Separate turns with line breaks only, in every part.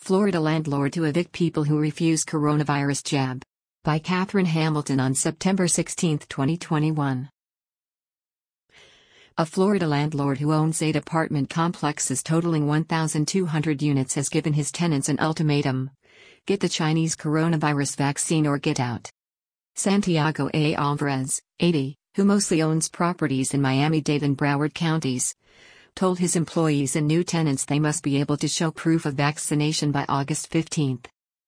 Florida landlord to evict people who refuse coronavirus jab. By Catherine Hamilton on September 16, 2021. A Florida landlord who owns 8 apartment complexes totaling 1,200 units has given his tenants an ultimatum: get the Chinese coronavirus vaccine or get out. Santiago A. Alvarez, 80, who mostly owns properties in Miami-Dade and Broward counties, told his employees and new tenants they must be able to show proof of vaccination by August 15.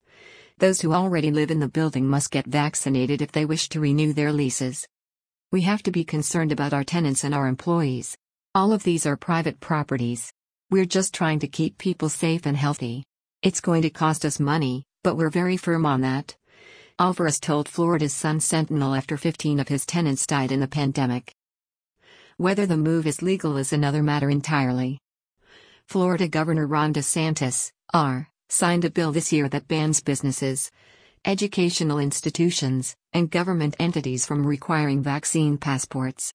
Those who already live in the building must get vaccinated if they wish to renew their leases. We have to be concerned about our tenants and our employees. All of these are private properties. We're just trying to keep people safe and healthy. It's going to cost us money, but we're very firm on that, Alvarez told Florida's Sun Sentinel after 15 of his tenants died in the pandemic. Whether the move is legal is another matter entirely. Florida Governor Ron DeSantis, R., signed a bill this year that bans businesses, educational institutions, and government entities from requiring vaccine passports.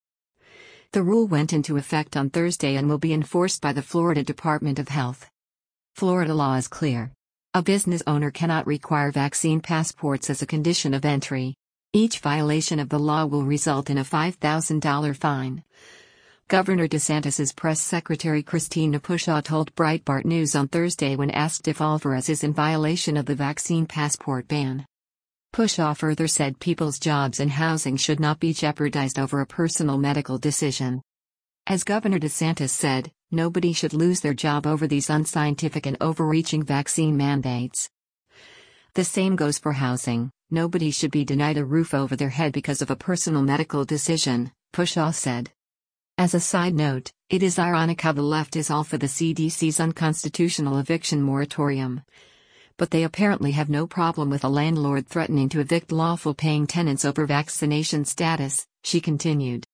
The rule went into effect on Thursday and will be enforced by the Florida Department of Health. Florida law is clear. A business owner cannot require vaccine passports as a condition of entry. Each violation of the law will result in a $5,000 fine. Governor DeSantis's press secretary Christina Pushaw told Breitbart News on Thursday when asked if Alvarez is in violation of the vaccine passport ban. Pushaw further said people's jobs and housing should not be jeopardized over a personal medical decision. As Governor DeSantis said, nobody should lose their job over these unscientific and overreaching vaccine mandates. The same goes for housing. Nobody should be denied a roof over their head because of a personal medical decision, Pushaw said. As a side note, it is ironic how the left is all for the CDC's unconstitutional eviction moratorium. But they apparently have no problem with a landlord threatening to evict lawful paying tenants over vaccination status, she continued.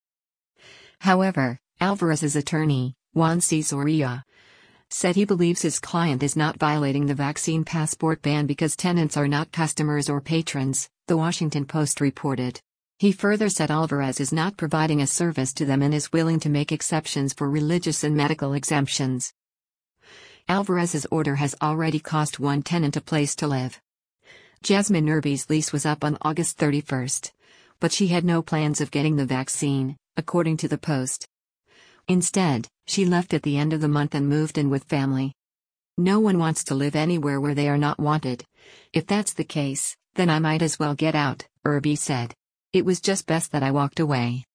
However, Alvarez's attorney, Juan C. Zorrilla, said he believes his client is not violating the vaccine passport ban because tenants are not customers or patrons, The Washington Post reported. He further said Alvarez is not providing a service to them and is willing to make exceptions for religious and medical exemptions. Alvarez's order has already cost one tenant a place to live. Jasmine Irby's lease was up on August 31, but she had no plans of getting the vaccine, according to the Post. Instead, she left at the end of the month and moved in with family. No one wants to live anywhere where they are not wanted. If that's the case, then I might as well get out, Irby said. It was just best that I walked away.